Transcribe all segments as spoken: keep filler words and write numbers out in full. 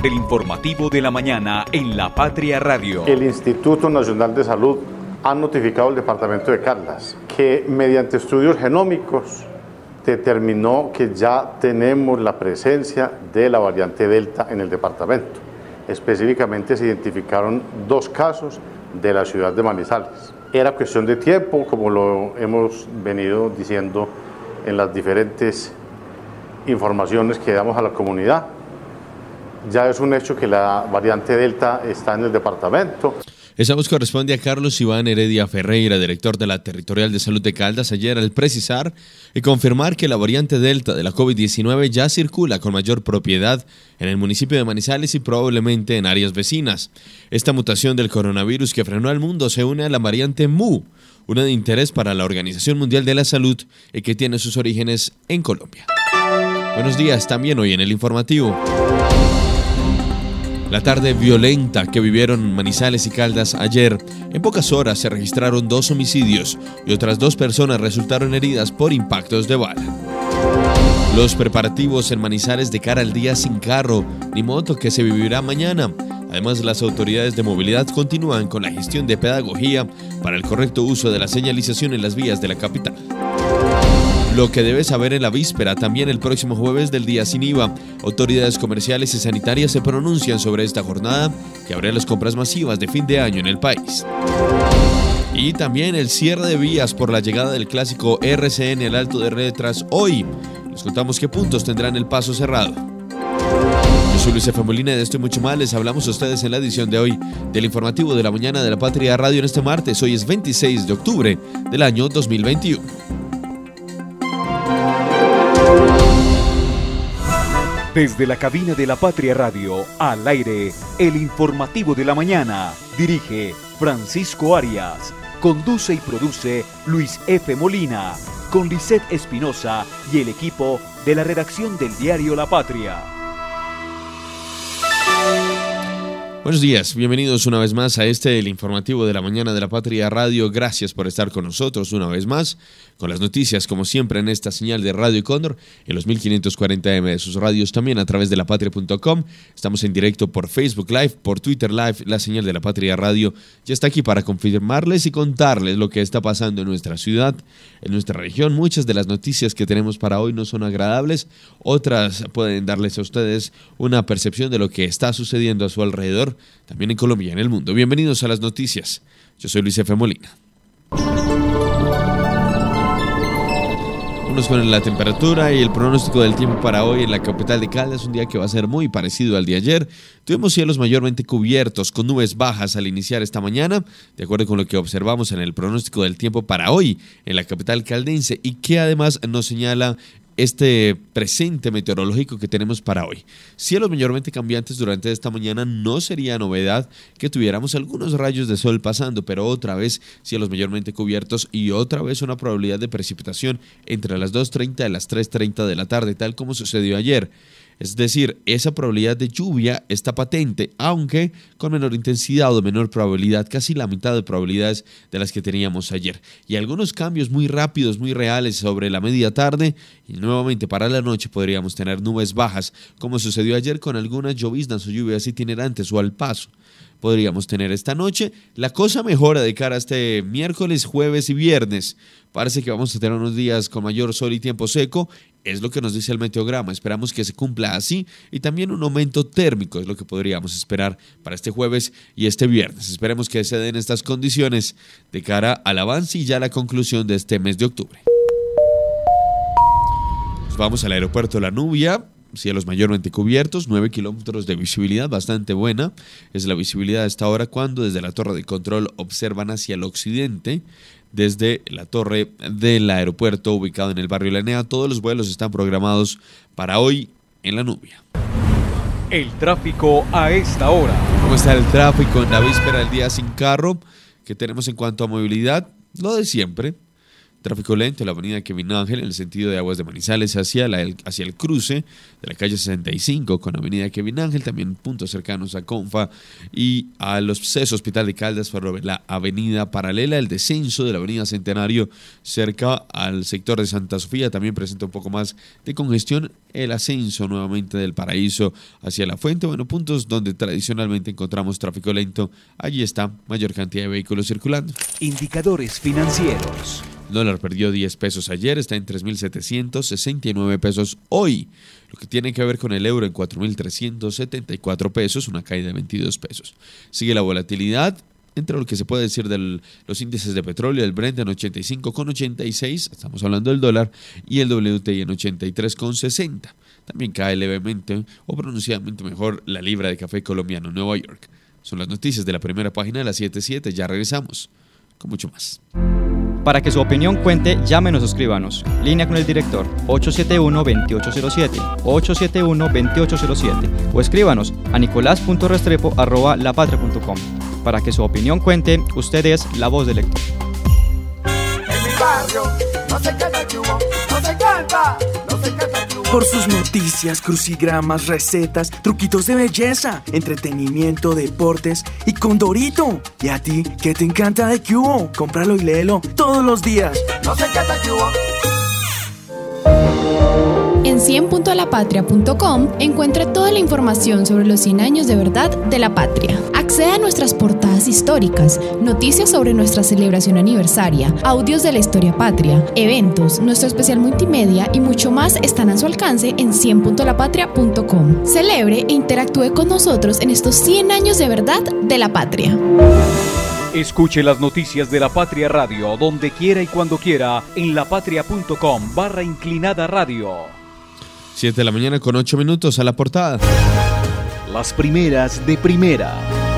El informativo de la mañana en La Patria Radio. El Instituto Nacional de Salud ha notificado al departamento de Caldas que mediante estudios genómicos determinó que ya tenemos la presencia de la variante Delta en el departamento. Específicamente se identificaron dos casos de la ciudad de Manizales. Era cuestión de tiempo, como lo hemos venido diciendo en las diferentes informaciones que damos a la comunidad. Ya es un hecho que la variante Delta está en el departamento. Esa voz corresponde a Carlos Iván Heredia Ferreira, director de la Territorial de Salud de Caldas, ayer al precisar y confirmar que la variante Delta de la COVID diecinueve ya circula con mayor propiedad en el municipio de Manizales y probablemente en áreas vecinas. Esta mutación del coronavirus que frenó al mundo se une a la variante Mu, una de interés para la Organización Mundial de la Salud y que tiene sus orígenes en Colombia. Buenos días, también hoy en el informativo. La tarde violenta que vivieron Manizales y Caldas ayer, en pocas horas se registraron dos homicidios y otras dos personas resultaron heridas por impactos de bala. Los preparativos en Manizales de cara al día sin carro ni moto que se vivirá mañana. Además, las autoridades de movilidad continúan con la gestión de pedagogía para el correcto uso de la señalización en las vías de la capital. Lo que debes saber en la víspera, también el próximo jueves del día sin I V A. Autoridades comerciales y sanitarias se pronuncian sobre esta jornada que abre las compras masivas de fin de año en el país. Y también el cierre de vías por la llegada del clásico R C N al Alto de Letras hoy. Les contamos qué puntos tendrán el paso cerrado. Yo soy Luis F. Molina y de esto y mucho más les hablamos a ustedes en la edición de hoy del informativo de la mañana de La Patria Radio en este martes. Hoy es veintiséis de octubre del año dos mil veintiuno. Desde la cabina de La Patria Radio, al aire, el informativo de la mañana. Dirige Francisco Arias. Conduce y produce Luis F. Molina. Con Lisette Espinosa y el equipo de la redacción del diario La Patria. Buenos días, bienvenidos una vez más a este, el informativo de la mañana de La Patria Radio. Gracias por estar con nosotros una vez más, con las noticias como siempre en esta señal de Radio Cóndor, en los mil quinientos cuarenta eme de sus radios, también a través de la patria punto com. Estamos en directo por Facebook Live, por Twitter Live. La señal de La Patria Radio ya está aquí para confirmarles y contarles lo que está pasando en nuestra ciudad, en nuestra región. Muchas de las noticias que tenemos para hoy no son agradables, otras pueden darles a ustedes una percepción de lo que está sucediendo a su alrededor, también en Colombia y en el mundo. Bienvenidos a las noticias. Yo soy Luis F. Molina. Vámonos con la temperatura y el pronóstico del tiempo para hoy en la capital de Caldas. Un día que va a ser muy parecido al de ayer. Tuvimos cielos mayormente cubiertos con nubes bajas al iniciar esta mañana, de acuerdo con lo que observamos en el pronóstico del tiempo para hoy en la capital caldense y que además nos señala este presente meteorológico que tenemos para hoy. Cielos mayormente cambiantes durante esta mañana. No sería novedad que tuviéramos algunos rayos de sol pasando, pero otra vez cielos mayormente cubiertos y otra vez una probabilidad de precipitación entre las dos treinta y las tres treinta de la tarde, tal como sucedió ayer. Es decir, esa probabilidad de lluvia está patente, aunque con menor intensidad o menor probabilidad, casi la mitad de probabilidades de las que teníamos ayer. Y algunos cambios muy rápidos, muy reales sobre la media tarde y nuevamente para la noche podríamos tener nubes bajas, como sucedió ayer con algunas lloviznas o lluvias itinerantes o al paso. Podríamos tener esta noche. La cosa mejora de cara a este miércoles, jueves y viernes. Parece que vamos a tener unos días con mayor sol y tiempo seco. Es lo que nos dice el meteograma. Esperamos que se cumpla así. Y también un aumento térmico es lo que podríamos esperar para este jueves y este viernes. Esperemos que se den estas condiciones de cara al avance y ya la conclusión de este mes de octubre. Nos vamos al aeropuerto La Nubia. Cielos mayormente cubiertos, nueve kilómetros de visibilidad, bastante buena. Es la visibilidad a esta hora cuando desde la torre de control observan hacia el occidente, desde la torre del aeropuerto ubicado en el barrio La Enea. Todos los vuelos están programados para hoy en La Nubia. El tráfico a esta hora. ¿Cómo está el tráfico en la víspera del día sin carro? ¿Qué tenemos en cuanto a movilidad? Lo de siempre. Tráfico lento en la avenida Kevin Ángel en el sentido de Aguas de Manizales hacia, la, hacia el cruce de la calle sesenta y cinco con avenida Kevin Ángel, también puntos cercanos a Confa y a los C E S Hospital de Caldas por la avenida paralela. El descenso de la avenida Centenario cerca al sector de Santa Sofía también presenta un poco más de congestión. El ascenso nuevamente del Paraíso hacia La Fuente, bueno, puntos donde tradicionalmente encontramos tráfico lento, allí está mayor cantidad de vehículos circulando. Indicadores financieros. El dólar perdió diez pesos ayer, está en tres mil setecientos sesenta y nueve pesos hoy, lo que tiene que ver con el euro en cuatro mil trescientos setenta y cuatro pesos, una caída de veintidós pesos. Sigue la volatilidad entre lo que se puede decir de los índices de petróleo, el Brent en ochenta y cinco con ochenta y seis, estamos hablando del dólar, y el W T I en ochenta y tres con sesenta. También cae levemente, o pronunciadamente mejor, la libra de café colombiano en Nueva York. Son las noticias de la primera página de las siete siete, ya regresamos con mucho más. Para que su opinión cuente, llámenos o escríbanos. Línea con el director ocho siete uno, dos ocho cero siete, ocho siete uno, dos ocho cero siete o escríbanos a nicolás punto restrepo arroba lapatria punto com. Para que su opinión cuente, usted es la voz del lector. En mi barrio no se calla el humo, no se canta, no se canta el humo. Por sus noticias, crucigramas, recetas, truquitos de belleza, entretenimiento, deportes y Condorito. ¿Y a ti qué te encanta de Cubo? Cómpralo y léelo todos los días. No se canta el humo. En cien punto la patria punto com encuentra toda la información sobre los cien años de verdad de la patria. Accede a nuestras portadas históricas, noticias sobre nuestra celebración aniversaria, audios de la historia patria, eventos, nuestro especial multimedia y mucho más están a su alcance en cien punto la patria punto com. Celebre e interactúe con nosotros en estos cien años de verdad de la patria. Escuche las noticias de La Patria Radio donde quiera y cuando quiera en lapatria.com barra inclinada radio. siete de la mañana con ocho minutos, a la portada. Las primeras de primera.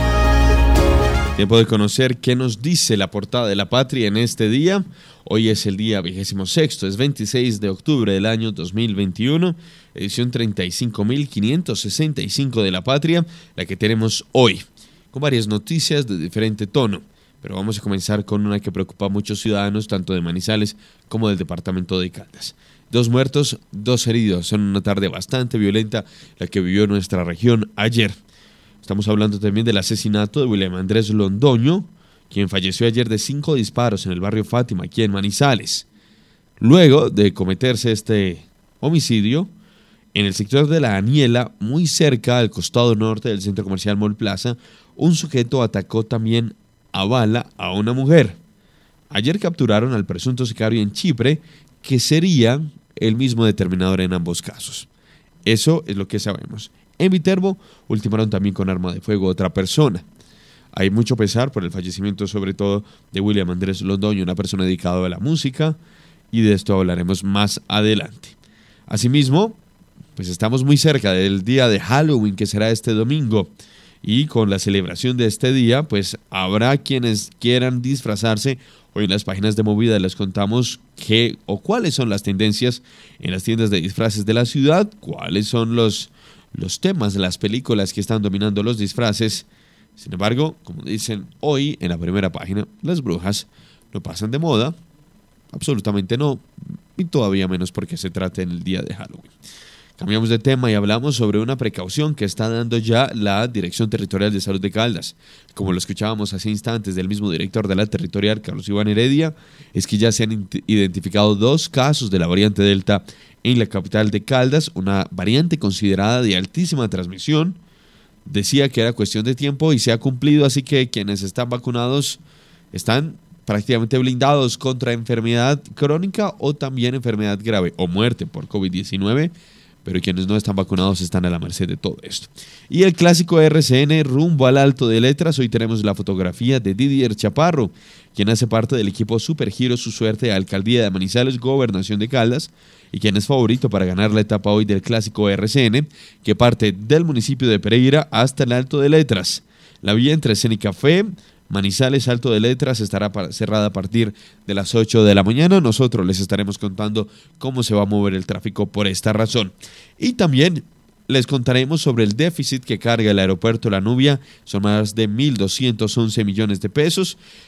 Tiempo de conocer qué nos dice la portada de La Patria en este día. Hoy es el día vigésimo sexto, es veintiséis de octubre del año dos mil veintiuno, edición treinta y cinco mil quinientos sesenta y cinco de La Patria, la que tenemos hoy, con varias noticias de diferente tono. Pero vamos a comenzar con una que preocupa a muchos ciudadanos, tanto de Manizales como del departamento de Caldas. Dos muertos, dos heridos. Son una tarde bastante violenta la que vivió nuestra región ayer. Estamos hablando también del asesinato de William Andrés Londoño, quien falleció ayer de cinco disparos en el barrio Fátima, aquí en Manizales. Luego de cometerse este homicidio, en el sector de La Aniela, muy cerca al costado norte del centro comercial Mall Plaza, un sujeto atacó también a bala a una mujer. Ayer capturaron al presunto sicario en Chipre, que sería el mismo determinador en ambos casos. Eso es lo que sabemos. En Viterbo ultimaron también con arma de fuego a otra persona. Hay mucho pesar por el fallecimiento, sobre todo, de William Andrés Londoño, una persona dedicada a la música, y de esto hablaremos más adelante. Asimismo, pues estamos muy cerca del día de Halloween, que será este domingo, y con la celebración de este día, pues habrá quienes quieran disfrazarse. Hoy en las páginas de Movida les contamos qué o cuáles son las tendencias en las tiendas de disfraces de la ciudad, cuáles son los, los temas de las películas que están dominando los disfraces. Sin embargo, como dicen hoy en la primera página, las brujas no pasan de moda, absolutamente no, y todavía menos porque se trata en el día de Halloween. Cambiamos de tema y hablamos sobre una precaución que está dando ya la Dirección Territorial de Salud de Caldas. Como lo escuchábamos hace instantes del mismo director de la territorial, Carlos Iván Heredia, es que ya se han identificado dos casos de la variante Delta en la capital de Caldas, una variante considerada de altísima transmisión. Decía que era cuestión de tiempo y se ha cumplido, así que quienes están vacunados están prácticamente blindados contra enfermedad crónica o también enfermedad grave o muerte por COVID diecinueve. Pero quienes no están vacunados están a la merced de todo esto. Y el clásico R C N rumbo al Alto de Letras. Hoy tenemos la fotografía de Didier Chaparro, quien hace parte del equipo Supergiro Su Suerte a Alcaldía de Manizales, Gobernación de Caldas, y quien es favorito para ganar la etapa hoy del clásico R C N, que parte del municipio de Pereira hasta el Alto de Letras. La vía entre Cenicafé, Manizales, Alto de Letras estará cerrada a partir de las ocho de la mañana. Nosotros les estaremos contando cómo se va a mover el tráfico por esta razón. Y también les contaremos sobre el déficit que carga el aeropuerto La Nubia. Son más de mil doscientos once millones de pesos.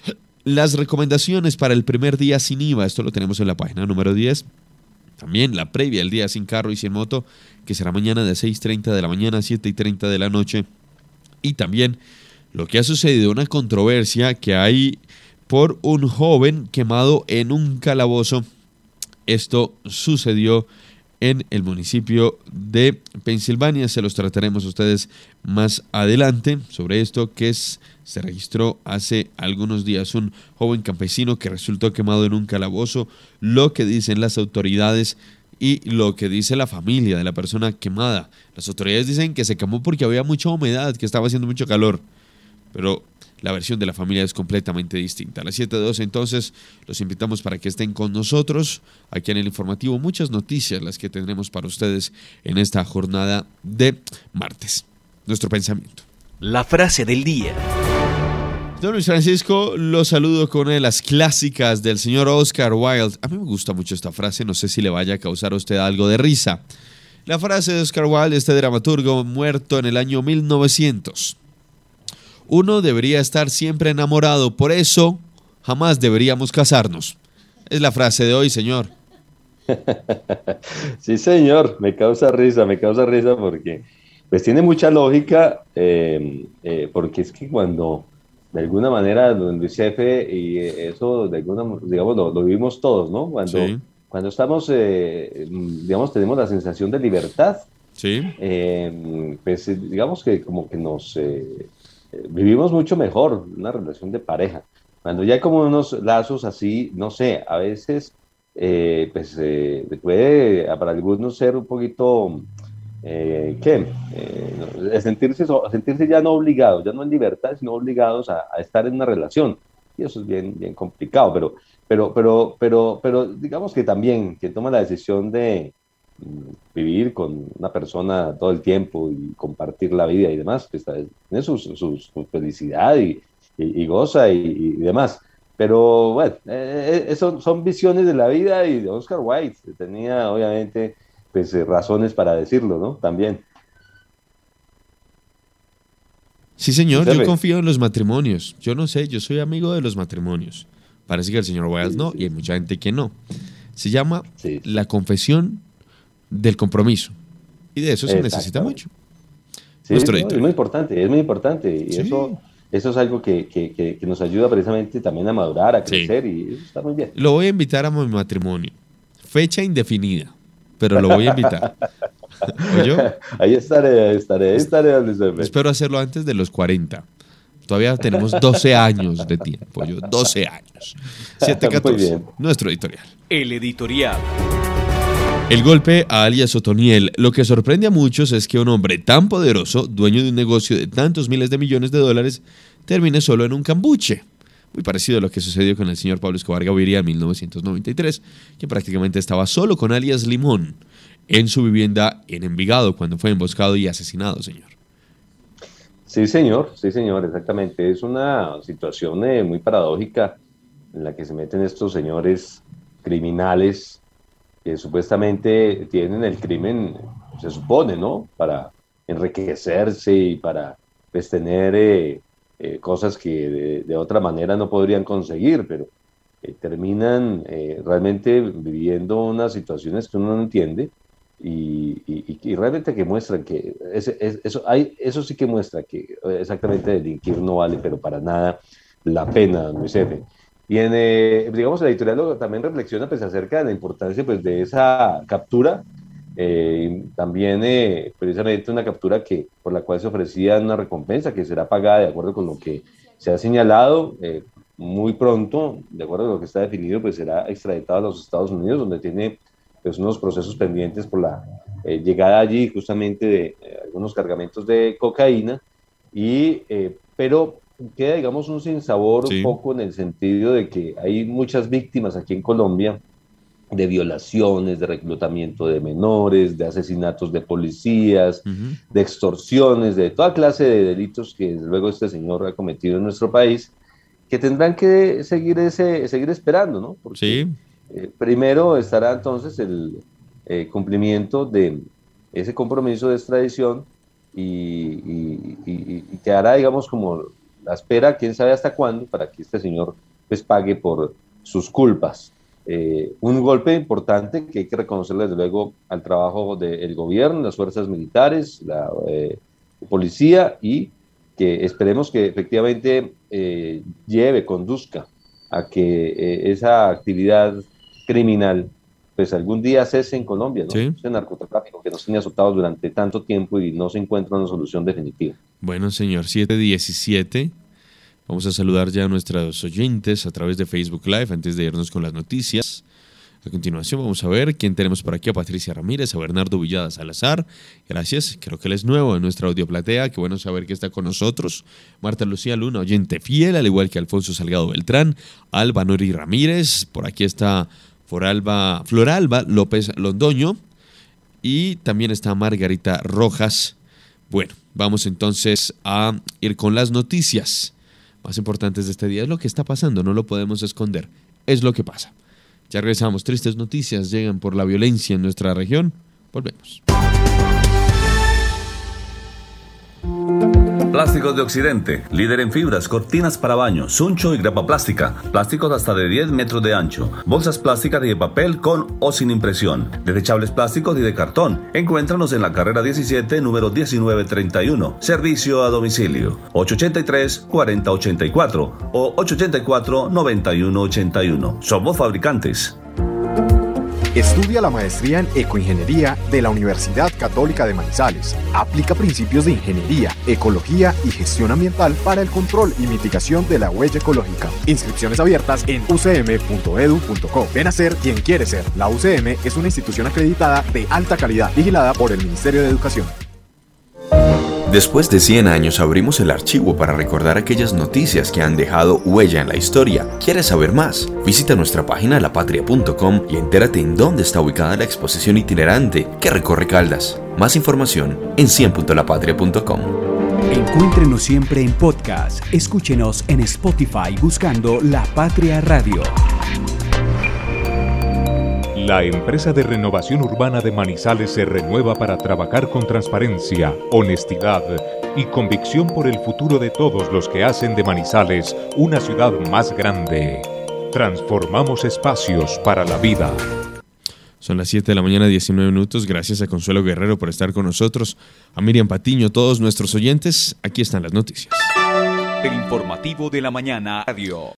las recomendaciones para el primer día sin I V A, esto lo tenemos en la página número diez. También la previa, el día sin carro y sin moto, que será mañana de seis y treinta de la mañana a siete y treinta de la noche. Y también lo que ha sucedido, una controversia que hay por un joven quemado en un calabozo. Esto sucedió en el municipio de Pensilvania. Se los trataremos a ustedes más adelante sobre esto que es, se registró hace algunos días. Un joven campesino que resultó quemado en un calabozo. Lo que dicen las autoridades y lo que dice la familia de la persona quemada. Las autoridades dicen que se quemó porque había mucha humedad, que estaba haciendo mucho calor. Pero la versión de la familia es completamente distinta. A las siete doce entonces los invitamos para que estén con nosotros aquí en el informativo. Muchas noticias las que tendremos para ustedes en esta jornada de martes. Nuestro pensamiento. La frase del día. Don Luis Francisco, lo saludo con una de las clásicas del señor Oscar Wilde. A mí me gusta mucho esta frase, no sé si le vaya a causar a usted algo de risa. La frase de Oscar Wilde, este dramaturgo muerto en el año mil novecientos. Uno debería estar siempre enamorado, por eso jamás deberíamos casarnos. Es la frase de hoy, señor. Sí, señor, me causa risa, me causa risa porque pues tiene mucha lógica, eh, eh, porque es que cuando de alguna manera don Luis Efe, y eso de alguna, digamos, lo, lo vivimos todos, ¿no? Cuando, sí. cuando estamos, eh, digamos, tenemos la sensación de libertad, sí. eh, pues digamos que como que nos... Eh, vivimos mucho mejor una relación de pareja. Cuando ya hay como unos lazos así, no sé, a veces eh, pues eh, puede para algunos ser un poquito, eh, ¿qué? Eh, sentirse, sentirse ya no obligados, ya no en libertad, sino obligados a, a estar en una relación. Y eso es bien, bien complicado, pero, pero, pero, pero, pero digamos que también quien toma la decisión de vivir con una persona todo el tiempo y compartir la vida y demás, pues tiene su, su, su felicidad y, y, y goza y, y demás. Pero bueno, eh, eso son visiones de la vida y de Oscar Wilde tenía obviamente pues razones para decirlo, ¿no? También. Sí, señor, yo confío en los matrimonios. Yo no sé, yo soy amigo de los matrimonios. Parece que el señor Wilde sí, no, sí. Y hay mucha gente que no. Se llama sí. La confesión del compromiso. Y de eso se necesita mucho. Sí, no, es muy importante, es muy importante. Y sí. eso, eso es algo que, que, que, que nos ayuda precisamente también a madurar, a crecer, sí. y eso está muy bien. Lo voy a invitar a mi matrimonio. Fecha indefinida, pero lo voy a invitar. ¿Oyó? Ahí estaré, estaré, estaré. Espero hacerlo antes de los cuarenta. Todavía tenemos doce años de tiempo. Yo, doce años. siete catorce. Nuestro editorial. El editorial. El golpe a alias Otoniel. Lo que sorprende a muchos es que un hombre tan poderoso, dueño de un negocio de tantos miles de millones de dólares, termine solo en un cambuche. Muy parecido a lo que sucedió con el señor Pablo Escobar Gaviria en mil novecientos noventa y tres, que prácticamente estaba solo con alias Limón en su vivienda en Envigado cuando fue emboscado y asesinado, señor. Sí, señor, sí, señor, exactamente. Es una situación eh, muy paradójica en la que se meten estos señores criminales que supuestamente tienen el crimen, se supone, ¿no? Para enriquecerse y para pues, tener eh, eh, cosas que de, de otra manera no podrían conseguir, pero eh, terminan eh, realmente viviendo unas situaciones que uno no entiende y, y, y realmente que muestran que ese, es, eso, hay, eso sí que muestra que exactamente delinquir no vale, pero para nada la pena, Luis Efe. Y en, eh, digamos, la editorial también reflexiona pues, acerca de la importancia pues, de esa captura, eh, también eh, precisamente una captura que, por la cual se ofrecía una recompensa que será pagada de acuerdo con lo que se ha señalado, eh, muy pronto, de acuerdo con lo que está definido, pues será extraditado a los Estados Unidos, donde tiene pues, unos procesos pendientes por la eh, llegada allí justamente de eh, algunos cargamentos de cocaína, y, eh, pero queda, digamos, un sinsabor sí. un poco en el sentido de que hay muchas víctimas aquí en Colombia de violaciones, de reclutamiento de menores, de asesinatos de policías, uh-huh. de extorsiones, de toda clase de delitos que desde luego este señor ha cometido en nuestro país, que tendrán que seguir, ese, seguir esperando, ¿no? Porque sí. eh, primero estará entonces el eh, cumplimiento de ese compromiso de extradición y, y, y, y quedará, digamos, como la espera, quién sabe hasta cuándo, para que este señor pues pague por sus culpas. Eh, un golpe importante que hay que reconocerle desde luego al trabajo del gobierno, las fuerzas militares, la eh, policía, y que esperemos que efectivamente eh, lleve, conduzca a que eh, esa actividad criminal pues algún día cese en Colombia, ¿no? Sí. Ese narcotráfico que nos tiene azotados durante tanto tiempo y no se encuentra una solución definitiva. Bueno, señor, siete diecisiete. Vamos a saludar ya a nuestros oyentes a través de Facebook Live antes de irnos con las noticias. A continuación vamos a ver quién tenemos por aquí: a Patricia Ramírez, a Bernardo Villada Salazar. Gracias, creo que él es nuevo en nuestra audioplatea. Qué bueno saber que está con nosotros. Marta Lucía Luna, oyente fiel, al igual que Alfonso Salgado Beltrán. Alba Nori Ramírez, por aquí está Floralba, Floralba López Londoño. Y también está Margarita Rojas. Bueno, vamos entonces a ir con las noticias más importantes de este día. Es lo que está pasando, no lo podemos esconder. Es lo que pasa. Ya regresamos. Tristes noticias llegan por la violencia en nuestra región. Volvemos. Plásticos de Occidente, líder en fibras, cortinas para baño, suncho y grapa plástica, plásticos hasta de diez metros de ancho, bolsas plásticas y de papel con o sin impresión, desechables plásticos y de cartón. Encuéntranos en la carrera diecisiete, número diecinueve treinta y uno, servicio a domicilio, ocho ochenta y tres, cuarenta ochenta y cuatro o ocho ochenta y cuatro, noventa y uno ochenta y uno. Somos fabricantes. Estudia la maestría en Ecoingeniería de la Universidad Católica de Manizales. Aplica principios de ingeniería, ecología y gestión ambiental para el control y mitigación de la huella ecológica. Inscripciones abiertas en u c m punto e d u punto co. Ven a ser quien quiere ser. La U C M es una institución acreditada de alta calidad, vigilada por el Ministerio de Educación. Después de cien años abrimos el archivo para recordar aquellas noticias que han dejado huella en la historia. ¿Quieres saber más? Visita nuestra página la patria punto com y entérate en dónde está ubicada la exposición itinerante que recorre Caldas. Más información en cien punto la patria punto com. Encuéntrenos siempre en podcast. Escúchenos en Spotify buscando La Patria Radio. La empresa de renovación urbana de Manizales se renueva para trabajar con transparencia, honestidad y convicción por el futuro de todos los que hacen de Manizales una ciudad más grande. Transformamos espacios para la vida. Son las siete de la mañana, diecinueve minutos. Gracias a Consuelo Guerrero por estar con nosotros. A Miriam Patiño, todos nuestros oyentes. Aquí están las noticias. El informativo de la mañana radio.